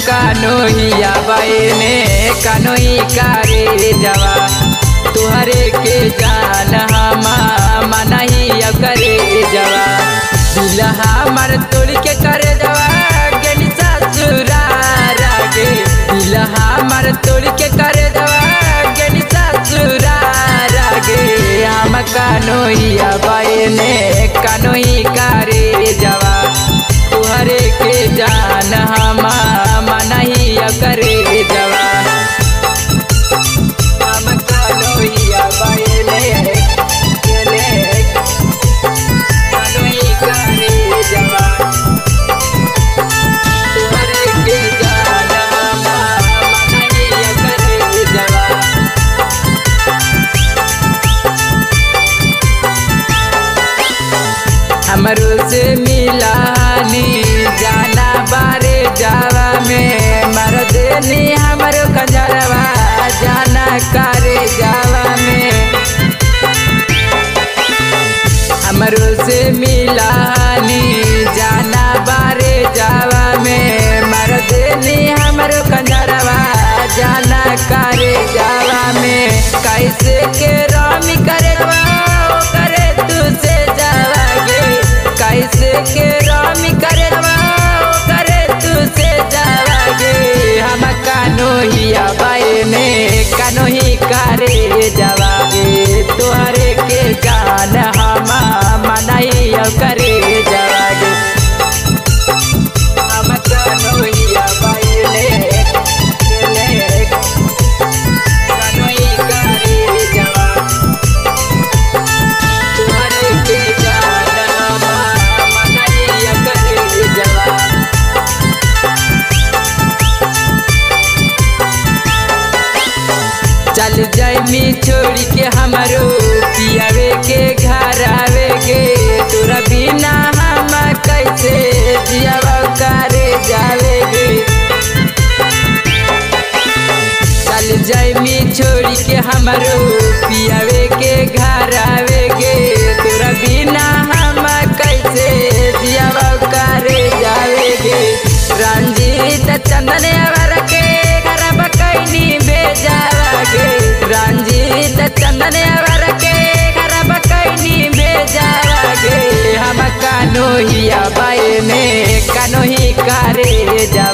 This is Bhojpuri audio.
कानोहिया बने कानोही करे जवा तुहरे के जान हम मनही करे जवा दिल हमर तोड़ के करे जवा गेली ससुरार गे दिल हमर तोड़ के करे जवा गेली ससुरार गे हम कानोहिया बने कानोही करे जवा तुहरे के जान हम मनही करे जवा हम कानोहिया बने कानोही करे जवा तुहरे के जान हम मनही करे जवा हमरो से मिलानी जाना बारे जावा में मर देनी हमरो कंजरवा जाना करे जावा में हमरो से मिलानी जाना बारे जावा में मर देनी हमरो कंजरवा जाना करे जावा में कैसे के रामी करे करे तुझसे जावा गे कैसे के रामी करे करे तुझसे जावा गे हम कानोहिया बने कानोही करे जावा गे तुहरे के जान हम मनही करे जावा गे हम कानोहिया बने कानोही करे जावा तुहरे के जान हम मनही करे जावा चल जाइमी छोड़ के हमारो पियावे के घर आवे गे तोरा बिना हम कैसे जियावा करे जावे गे चल जाइमी छोड़ के हमारो पियावे के घर आवे गे तोरा बिना हम कैसे जियावा करे जावे गे रंजीत चंदन अवर के घर बकैनी भेजावा गे रंजीत चंदन अवर के घर बकैनी भेजावा गे हम कानोहिया बने कानोही करे जावा